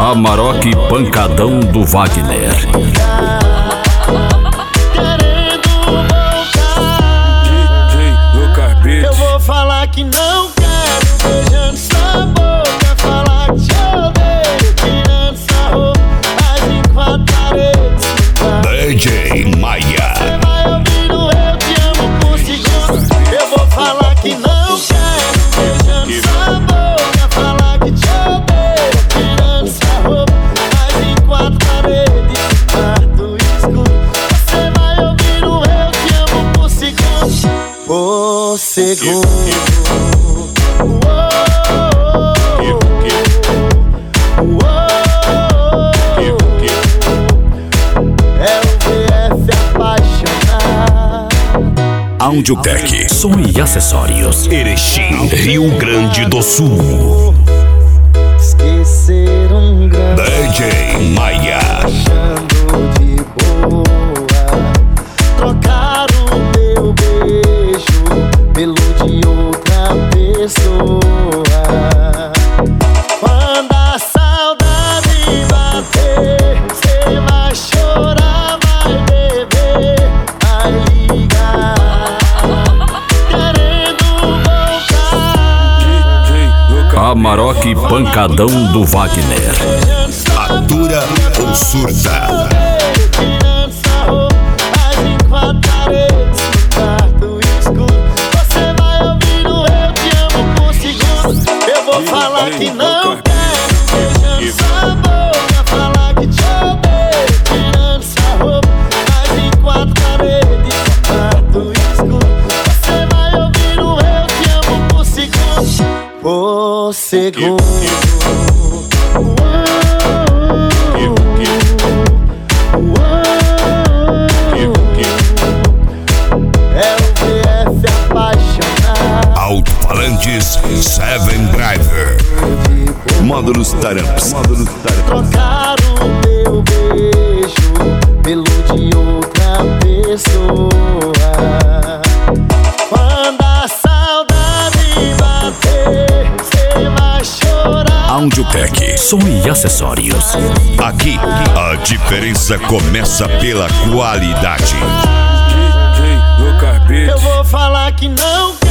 Camarote pancadão do Wagner. Eu vou falar que não quero, beijando sua boca. Falar que te odeio, tirando sua roupa, mas em quatro paredes. DJ Maia. Você vai ouvindo eu te amo por segundos. Eu vou falar que não quero, beijando sua boca. Falar que te odeio, tirando sua roupa, mas em quatro paredes, quarto escuro. Você vai ouvindo eu te amo por segundos. Por segundo. É o VF apaixonado. Audiotec. Som e acessórios. Erechim, Rio Grande do Sul. Esquecer um grande DJ Maia. achando de boa. Trocar o meu beijo pelo de outra pessoa. Quando a saudade bater, cê vai chorar, vai beber, vai ligar, querendo voltar. Camarote pancadão do Wagner. Atura ou surta? Tirando sua roupa, mas em quatro paredes, no quarto escuro. Você vai ouvindo eu te amo por segundos. Eu vou falar que não quero, beijando sua boca. Falar que te odeio, tirando sua roupa, mas em quatro paredes, no quarto escuro. Você vai ouvindo eu te amo por segundos. Por segundo. É o VF apaixonado. Alto-falantes Seven Driver. Módulos Taramps. Trocar o meu beijo pelo de outra pessoa. Quando a saudade bater, cê vai chorar. Audiotec. Som e acessórios. Aqui, a diferença começa pela qualidade. Eu vou falar que não quero.